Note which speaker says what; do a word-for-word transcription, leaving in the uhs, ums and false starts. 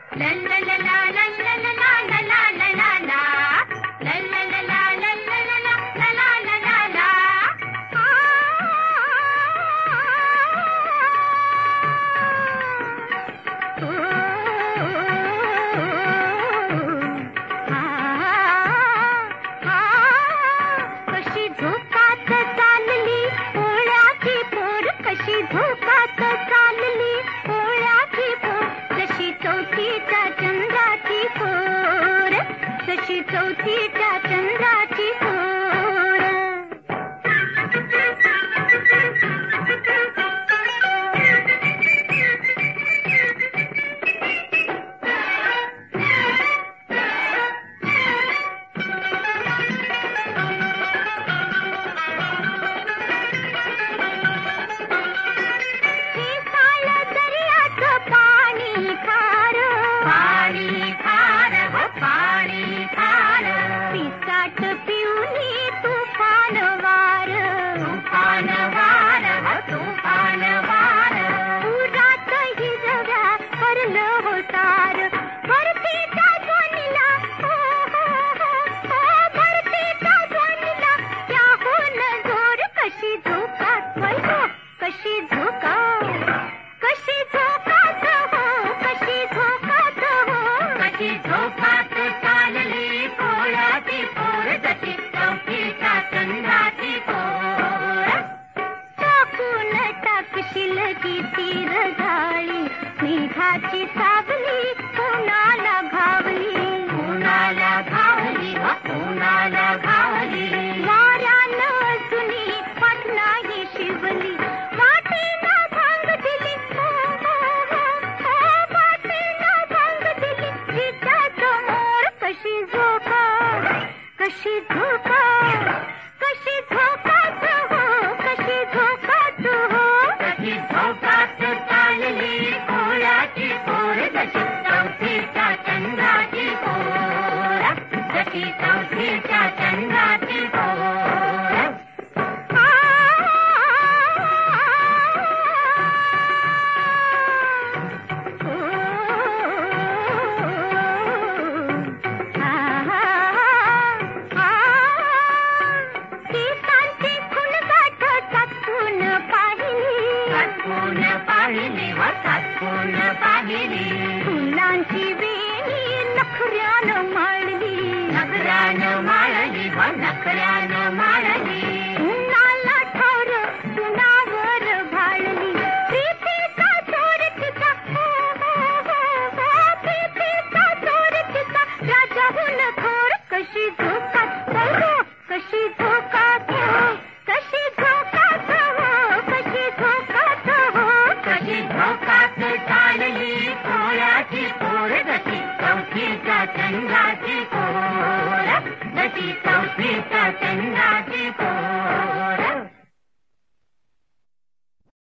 Speaker 1: चौथीच्या चंद्राची पोर हे साळ दर्याचं पाणी खार पाणी खार हो पाणी खार पिसाट पिऊनी तुफान वार तुफान वार हो तुफान वार पुरात हिरव्या हरलं हो सार भरतीच्या ध्वनीला हो हो हो हो भरतीच्या ध्वनीला त्याहून जोर कशी झोकात हो कशी झोका कशी झोकात हो कशी झोकात हो कशी झोकात चालली पोळ्याची पोर जशी चौथीच्या चंद्राची पोर टाकून टाकशील की तीर झाळी मेघाची सावली कोणाला घावली कोणाला घावली व कोणाला घावली वाऱ्यानं जुनी पाठ नाही शिवली वाटेनं भांग दिली हो हो हो हो वाटेनं भांग दिली तिच्या समोर कशी झोका कशी झोका कशी झोकात हो कशी झोकात हो कशी झोकात चालली पोळ्याची पोर जशी चौथीच्या चंद्राची पोर जशी चौथीच्या चंद्राची पोर फुलांची वेणी नखऱ्यानं माळली नखऱ्यानं माळली व नखऱ्यानं माळली